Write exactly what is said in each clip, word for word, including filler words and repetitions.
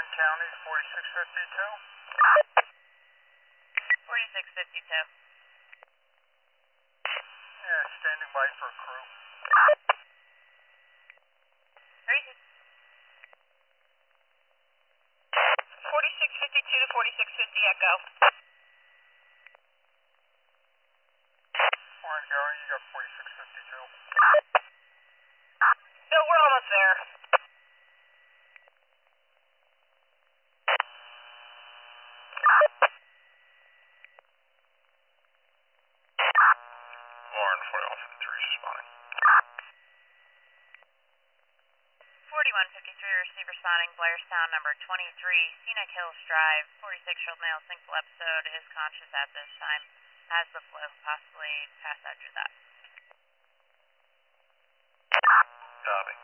Warren County, forty-six fifty-two. forty-six fifty-two. Yeah, standing by for a crew. Crazy. forty-six fifty-two to forty-six fifty Echo. Warren County, you got forty-six fifty-two. No, we're almost there. Warren, forty-one fifty-three, responding. forty-one fifty-three, receive responding, Blairstown, number twenty-three, Scenic Hills Drive, forty-six-year-old male, single episode, is conscious at this time, has the flow, possibly passed out through that. Copy.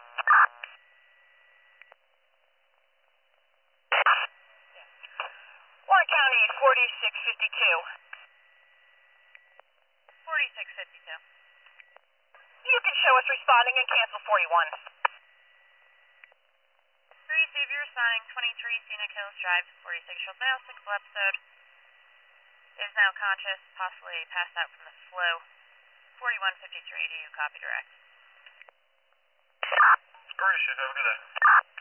Warren County, forty-six fifty-two. forty-six fifty-two. You can show us responding and cancel forty-one. Receive your responding, twenty-three, Scenic Hills Drive, forty-six-year-old male, single episode, is now conscious, possibly passed out from the flow. forty-one fifty-three, do you copy direct? Gracious, have a good day.